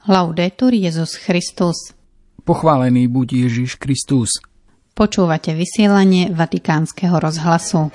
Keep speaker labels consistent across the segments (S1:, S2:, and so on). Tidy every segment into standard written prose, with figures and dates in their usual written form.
S1: Laudetur Jesus Christus.
S2: Pochválený buď Ježiš Kristus.
S1: Počúvate vysielanie Vatikánskeho rozhlasu.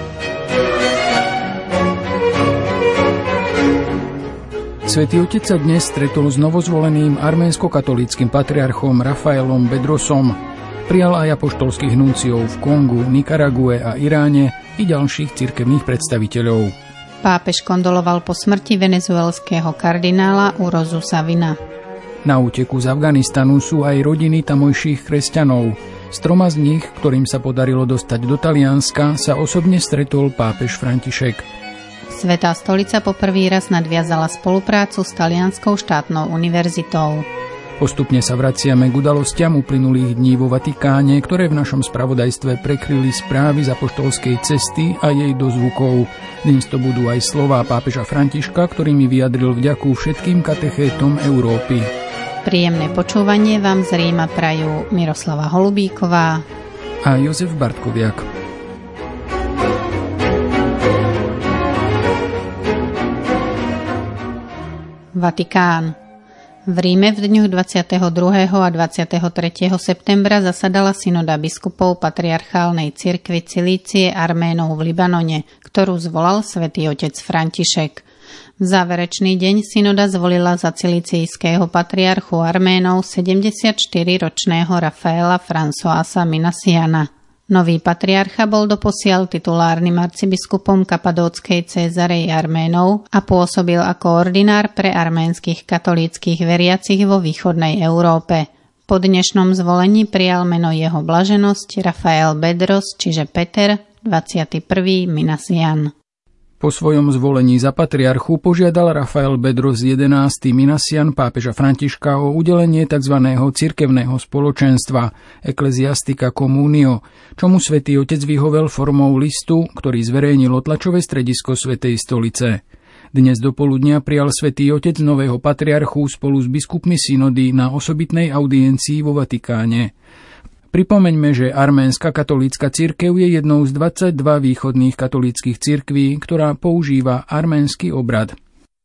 S2: Svätý Otec sa dnes stretol s novozvoleným arménsko-katolíckym patriarchom Rafaelom Bedrosom. Prijal aj apoštolských nunciov v Kongu, Nikarague a Iráne i ďalších cirkevných predstaviteľov.
S1: Pápež kondoloval po smrti venezuelského kardinála Urozu Savina.
S2: Na úteku z Afganistanu sú aj rodiny tamojších kresťanov. S 3 z nich, ktorým sa podarilo dostať do Talianska, sa osobne stretol pápež František.
S1: Svätá stolica po prvý raz nadviazala spoluprácu s Talianskou štátnou univerzitou.
S2: Postupne sa vraciame k udalostiam uplynulých dní vo Vatikáne, ktoré v našom spravodajstve prekryli správy z apoštolskej cesty a jej dozvukov. Dnes to budú aj slová pápeža Františka, ktorými vyjadril vďaku všetkým katechétom Európy.
S1: Príjemné počúvanie vám z Ríma prajú Miroslava Holubíková
S2: a Jozef Bartkoviak.
S1: Vatikán. V Ríme v dňoch 22. a 23. septembra zasadala synoda biskupov patriarchálnej cirkvi Cilície Arménov v Libanone, ktorú zvolal svätý otec František. V záverečný deň synoda zvolila za cilícijského patriarchu Arménov 74-ročného Rafaela Françoisa Minassiana. Nový patriarcha bol doposiaľ titulárnym arcibiskupom Kapadóckej Cézarei Arménov a pôsobil ako ordinár pre arménskych katolíckych veriacich vo východnej Európe. Po dnešnom zvolení prijal meno jeho blaženosť Rafael Bedros, čiže Peter, 21. Minassian.
S2: Po svojom zvolení za patriarchu požiadal Rafael Bedros 11. Minassian pápeža Františka o udelenie tzv. Cirkevného spoločenstva Ecclesiastica Communio, čomu svätý otec vyhovel formou listu, ktorý zverejnilo tlačové stredisko Svätej stolice. Dnes dopoludnia prijal svätý otec nového patriarchu spolu s biskupmi synody na osobitnej audiencii vo Vatikáne. Pripomeňme, že arménska katolícka cirkev je jednou z 22 východných katolíckych cirkví, ktorá používa arménsky obrad.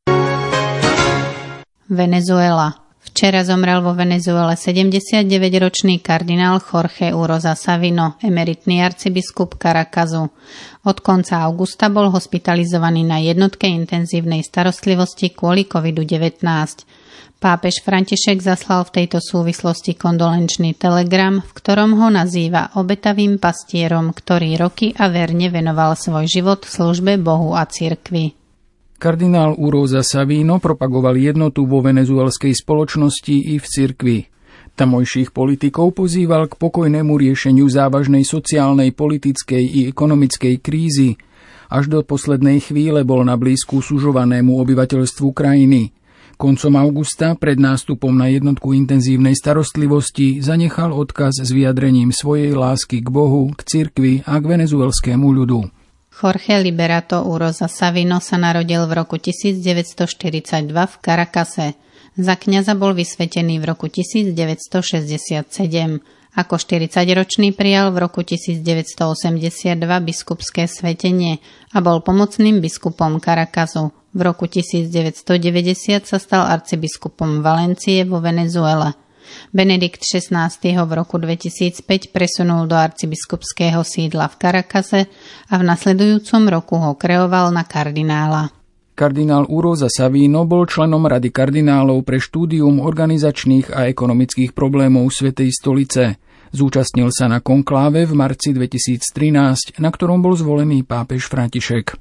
S1: Venezuela. Včera zomrel vo Venezuele 79-ročný kardinál Jorge Uroza Savino, emeritný arcibiskup Caracasu. Od konca augusta bol hospitalizovaný na jednotke intenzívnej starostlivosti kvôli COVID-19. Pápež František zaslal v tejto súvislosti kondolenčný telegram, v ktorom ho nazýva obetavým pastierom, ktorý roky a verne venoval svoj život službe Bohu a cirkvi.
S2: Kardinál Uroza Savino propagoval jednotu vo venezuelskej spoločnosti i v cirkvi. Tamojších politikov pozýval k pokojnému riešeniu závažnej sociálnej, politickej i ekonomickej krízy. Až do poslednej chvíle bol na blízku sužovanému obyvateľstvu krajiny. Koncom augusta, pred nástupom na jednotku intenzívnej starostlivosti, zanechal odkaz s vyjadrením svojej lásky k Bohu, k cirkvi a k venezuelskému ľudu.
S1: Jorge Liberato Uroza Savino sa narodil v roku 1942 v Caracase. Za kňaza bol vysvetený v roku 1967. Ako 40-ročný prijal v roku 1982 biskupské svetenie a bol pomocným biskupom Caracasu. V roku 1990 sa stal arcibiskupom Valencie vo Venezuele. Benedikt XVI v roku 2005 presunul do arcibiskupského sídla v Caracase a v nasledujúcom roku ho kreoval na kardinála.
S2: Kardinál Uroza Savino bol členom Rady kardinálov pre štúdium organizačných a ekonomických problémov Svätej stolice. Zúčastnil sa na konkláve v marci 2013, na ktorom bol zvolený pápež František.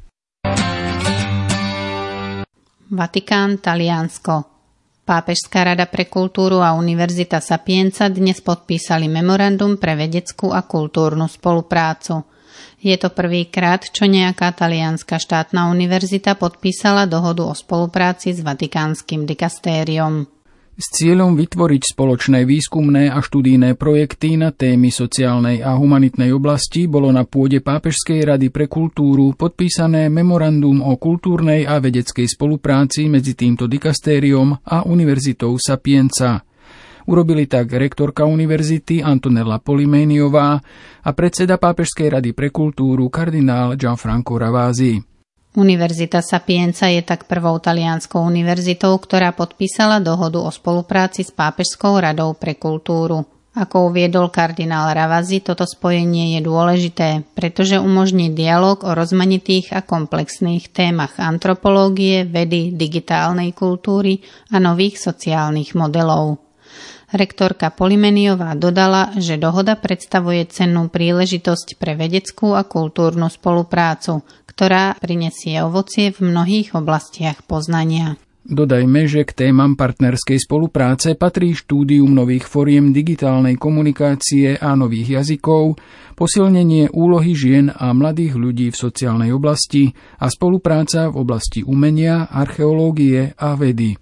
S1: Vatikán, Taliansko. Pápežská rada pre kultúru a Univerzita Sapienza dnes podpísali memorandum pre vedeckú a kultúrnu spoluprácu. Je to prvýkrát, čo nejaká talianska štátna univerzita podpísala dohodu o spolupráci s vatikánskym dikastériom.
S2: S cieľom vytvoriť spoločné výskumné a študijné projekty na témy sociálnej a humanitnej oblasti bolo na pôde Pápežskej rady pre kultúru podpísané memorandum o kultúrnej a vedeckej spolupráci medzi týmto dikastériom a Univerzitou Sapienza. Urobili tak rektorka univerzity Antonella Polimeniová a predseda Pápežskej rady pre kultúru kardinál Gianfranco Ravasi.
S1: Univerzita Sapienza je tak prvou talianskou univerzitou, ktorá podpísala dohodu o spolupráci s Pápežskou radou pre kultúru. Ako uviedol kardinál Ravasi, toto spojenie je dôležité, pretože umožní dialóg o rozmanitých a komplexných témach antropológie, vedy, digitálnej kultúry a nových sociálnych modelov. Rektorka Polimeniová dodala, že dohoda predstavuje cennú príležitosť pre vedeckú a kultúrnu spoluprácu, ktorá prinesie ovocie v mnohých oblastiach poznania.
S2: Dodajme, že k témam partnerskej spolupráce patrí štúdium nových foriem digitálnej komunikácie a nových jazykov, posilnenie úlohy žien a mladých ľudí v sociálnej oblasti a spolupráca v oblasti umenia, archeológie a vedy.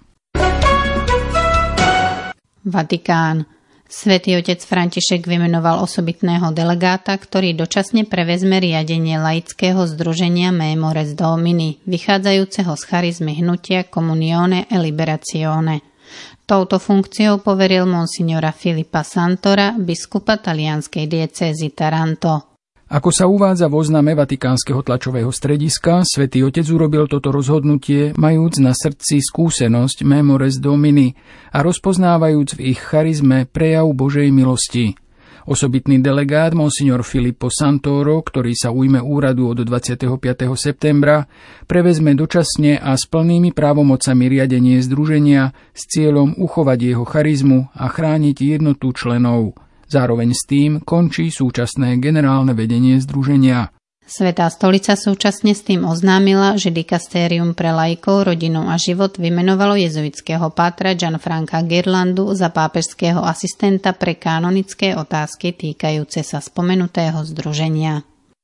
S1: Vatikán. Svätý otec František vymenoval osobitného delegáta, ktorý dočasne prevezme riadenie laického združenia Memores Domini, vychádzajúceho z charizmy hnutia Comunione e Liberazione. Touto funkciou poveril monsignora Filippa Santora, biskupa talianskej diecézy Taranto.
S2: Ako sa uvádza v ozname Vatikánskeho tlačového strediska, Svätý Otec urobil toto rozhodnutie, majúc na srdci skúsenosť Memores Domini a rozpoznávajúc v ich charizme prejav Božej milosti. Osobitný delegát monsignor Filippo Santoro, ktorý sa ujme úradu od 25. septembra, prevezme dočasne a s plnými právomocami riadenie združenia s cieľom uchovať jeho charizmu a chrániť jednotu členov. Zároveň s tým končí súčasné generálne vedenie združenia.
S1: Svätá stolica súčasne s tým oznámila, že dikastérium pre laikov, rodinu a život vymenovalo jezuitského pátra Gianfranca Ghirlandu za pápežského asistenta pre kanonické otázky týkajúce sa spomenutého združenia.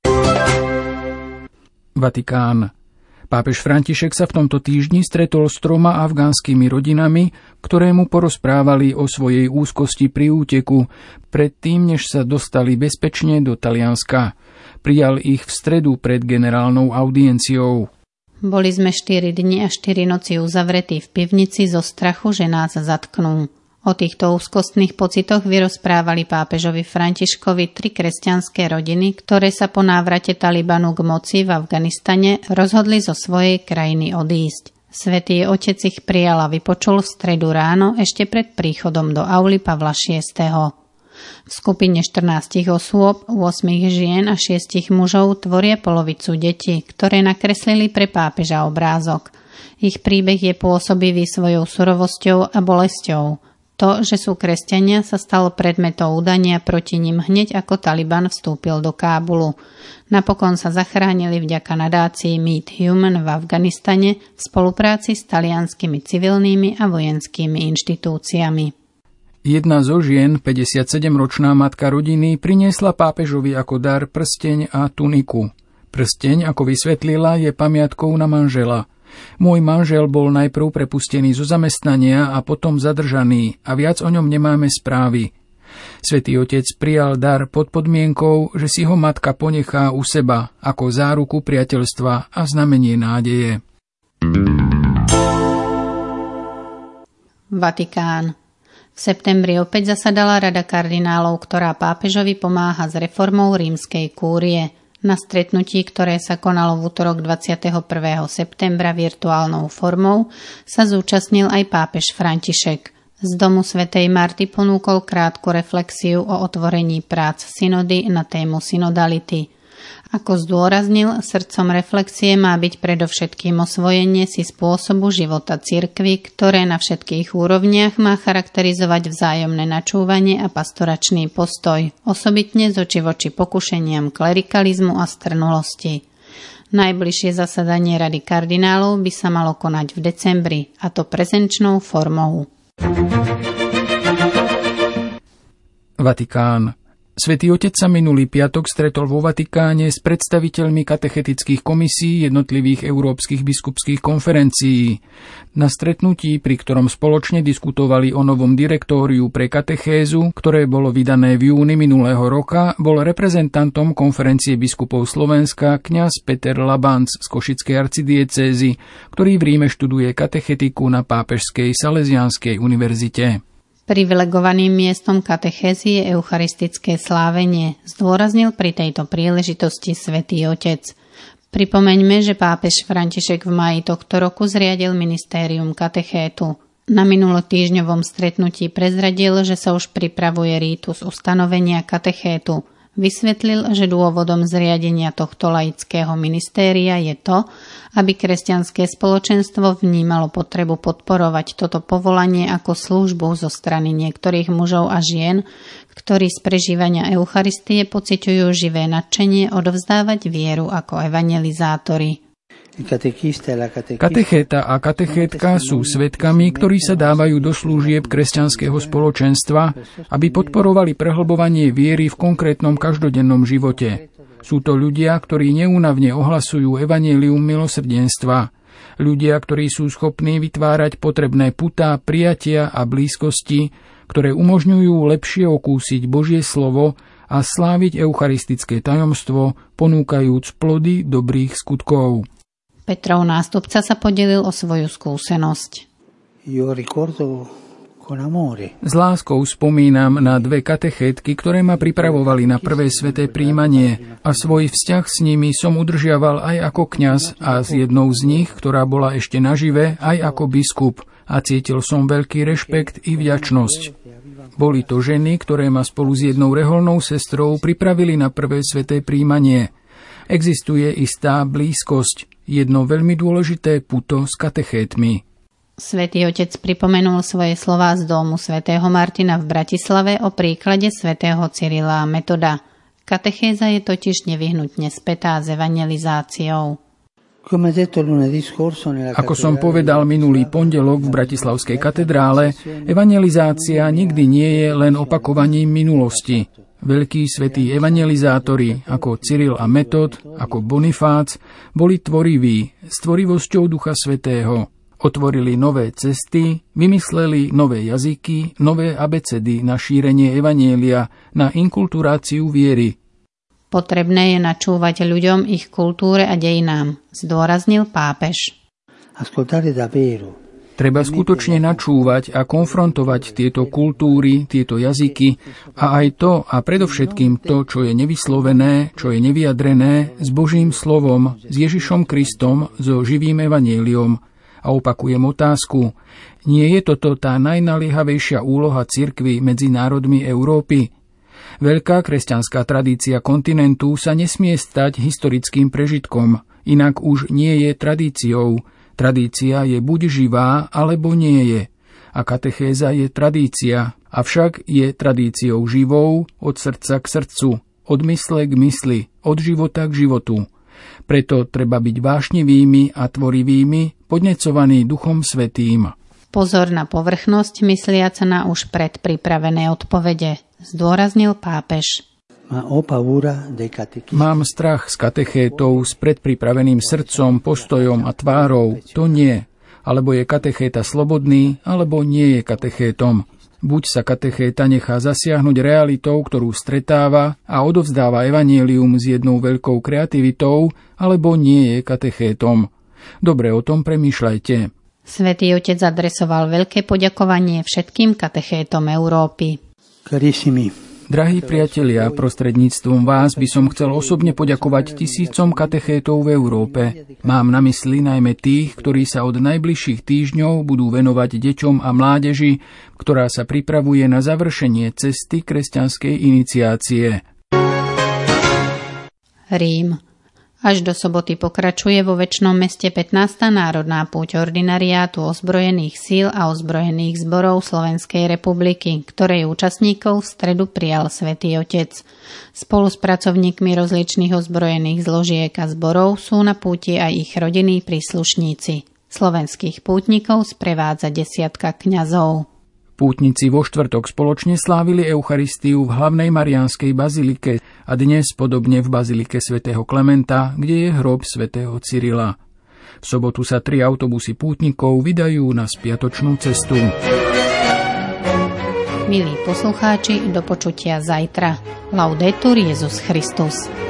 S1: Vatikán.
S2: Pápež František sa v tomto týždni stretol s 3 afgánskymi rodinami, ktoré mu porozprávali o svojej úzkosti pri úteku, predtým, než sa dostali bezpečne do Talianska. Prijal ich v stredu pred generálnou audienciou.
S1: Boli sme 4 dni a 4 noci uzavretí v pivnici zo strachu, že nás zatknú. O týchto úzkostných pocitoch vyrozprávali pápežovi Františkovi 3 kresťanské rodiny, ktoré sa po návrate Talibanu k moci v Afganistane rozhodli zo svojej krajiny odísť. Svätý otec ich prijal a vypočul v stredu ráno ešte pred príchodom do auly Pavla VI. V skupine 14 osôb, 8 žien a 6 mužov tvoria polovicu detí, ktoré nakreslili pre pápeža obrázok. Ich príbeh je pôsobivý svojou surovosťou a bolesťou. To, že sú kresťania, sa stalo predmetom údania proti nim hneď ako Taliban vstúpil do Kábulu. Napokon sa zachránili vďaka nadácii Meet Human v Afganistane v spolupráci s talianskymi civilnými a vojenskými inštitúciami.
S2: Jedna zo žien, 57-ročná matka rodiny, priniesla pápežovi ako dar prsteň a tuniku. Prsteň, ako vysvetlila, je pamiatkou na manžela. Môj manžel bol najprv prepustený zo zamestnania a potom zadržaný a viac o ňom nemáme správy. Svätý otec prijal dar pod podmienkou, že si ho matka ponechá u seba ako záruku priateľstva a znamenie nádeje.
S1: Vatikán. V septembri opäť zasadala Rada kardinálov, ktorá pápežovi pomáha s reformou rímskej kúrie. Na stretnutí, ktoré sa konalo v utorok 21. septembra virtuálnou formou, sa zúčastnil aj pápež František. Z domu svätej Marty ponúkol krátku reflexiu o otvorení prác synody na tému synodality. Ako zdôraznil, srdcom reflexie má byť predovšetkým osvojenie si spôsobu života cirkvi, ktoré na všetkých úrovniach má charakterizovať vzájomné načúvanie a pastoračný postoj, osobitne z oči voči pokušeniam klerikalizmu a strnulosti. Najbližšie zasadanie Rady kardinálov by sa malo konať v decembri, a to prezenčnou formou.
S2: Vatikán. Svätý otec sa minulý piatok stretol vo Vatikáne s predstaviteľmi katechetických komisí jednotlivých európskych biskupských konferencií. Na stretnutí, pri ktorom spoločne diskutovali o novom direktóriu pre katechézu, ktoré bolo vydané v júni minulého roka, bol reprezentantom konferencie biskupov Slovenska kňaz Peter Labanc z Košickej arcidiecézy, ktorý v Ríme študuje katechetiku na Pápežskej Salesianskej univerzite.
S1: Privilegovaným miestom katechézy je eucharistické slávenie, zdôraznil pri tejto príležitosti svätý otec. Pripomeňme, že pápež František v máji tohto roku zriadil ministérium katechétu. Na minulotýždňovom stretnutí prezradil, že sa už pripravuje rítus ustanovenia katechétu. Vysvetlil, že dôvodom zriadenia tohto laického ministéria je to, aby kresťanské spoločenstvo vnímalo potrebu podporovať toto povolanie ako službu zo strany niektorých mužov a žien, ktorí z prežívania Eucharistie pociťujú živé nadšenie odovzdávať vieru ako evangelizátori.
S2: Katechéta a katechétka sú svedkami, ktorí sa dávajú do služieb kresťanského spoločenstva, aby podporovali prehlbovanie viery v konkrétnom každodennom živote. Sú to ľudia, ktorí neúnavne ohlasujú evanjelium milosrdenstva. Ľudia, ktorí sú schopní vytvárať potrebné putá, prijatia a blízkosti, ktoré umožňujú lepšie okúsiť Božie slovo a sláviť eucharistické tajomstvo, ponúkajúc plody dobrých skutkov.
S1: Petrov nástupca sa podelil o svoju skúsenosť.
S2: S láskou spomínam na 2 katechétky, ktoré ma pripravovali na prvé sväté prijímanie a svoj vzťah s nimi som udržiaval aj ako kňaz a s jednou z nich, ktorá bola ešte nažive, aj ako biskup a cítil som veľký rešpekt i vďačnosť. Boli to ženy, ktoré ma spolu s jednou reholnou sestrou pripravili na prvé sväté prijímanie. Existuje istá blízkosť, jedno veľmi dôležité puto s katechétmi.
S1: Svätý Otec pripomenul svoje slová z domu svätého Martina v Bratislave o príklade svätého Cyrila a Metoda. Katechéza je totiž nevyhnutne spätá s evangelizáciou.
S2: Ako som povedal minulý pondelok v Bratislavskej katedrále, evangelizácia nikdy nie je len opakovaním minulosti. Veľkí svätí evangelizátori ako Cyril a Metod, ako Bonifác, boli tvoriví s tvorivosťou Ducha Svätého. Otvorili nové cesty, vymysleli nové jazyky, nové abecedy na šírenie evanjelia, na inkulturáciu viery.
S1: Potrebné je načúvať ľuďom, ich kultúre a dejinám, zdôraznil pápež.
S2: Treba skutočne načúvať a konfrontovať tieto kultúry, tieto jazyky a aj to a predovšetkým to, čo je nevyslovené, čo je nevyjadrené, s Božím slovom, s Ježišom Kristom, so živým evanjeliom. A opakujem otázku, nie je toto tá najnaliehavejšia úloha cirkvi medzi národmi Európy? Veľká kresťanská tradícia kontinentu sa nesmie stať historickým prežitkom, inak už nie je tradíciou. Tradícia je buď živá, alebo nie je. A katechéza je tradícia, avšak je tradíciou živou od srdca k srdcu, od mysle k mysli, od života k životu. Preto treba byť vášnivými a tvorivými, podnecovaní Duchom Svätým.
S1: Pozor na povrchnosť, mysliaca na už predpripravené odpovede, zdôraznil pápež.
S2: Mám strach z katechétov s predpripraveným srdcom, postojom a tvárou. To nie. Alebo je katechéta slobodný, alebo nie je katechétom. Buď sa katechéta nechá zasiahnuť realitou, ktorú stretáva a odovzdáva evanjelium s jednou veľkou kreativitou, alebo nie je katechétom. Dobre o tom premýšľajte.
S1: Svätý Otec adresoval veľké poďakovanie všetkým katechétom Európy.
S2: Drahí priatelia, prostredníctvom vás by som chcel osobne poďakovať tisícom katechétov v Európe. Mám na mysli najmä tých, ktorí sa od najbližších týždňov budú venovať deťom a mládeži, ktorá sa pripravuje na završenie cesty kresťanskej iniciácie.
S1: Rím. Až do soboty pokračuje vo Večnom meste 15. národná púť ordinariátu ozbrojených síl a ozbrojených zborov Slovenskej republiky, ktorej účastníkov v stredu prijal Svätý Otec. Spolu s pracovníkmi rozličných ozbrojených zložiek a zborov sú na púti aj ich rodinní príslušníci. Slovenských pútnikov sprevádza 10 kňazov.
S2: Pútnici vo štvrtok spoločne slávili Eucharistiu v hlavnej Mariánskej bazilike a dnes podobne v bazilike svätého Klementa, kde je hrob svätého Cyrila. V sobotu sa 3 autobusy pútnikov vydajú na spiatočnú cestu.
S1: Milí poslucháči, do počutia zajtra. Laudetur Jesus Christus.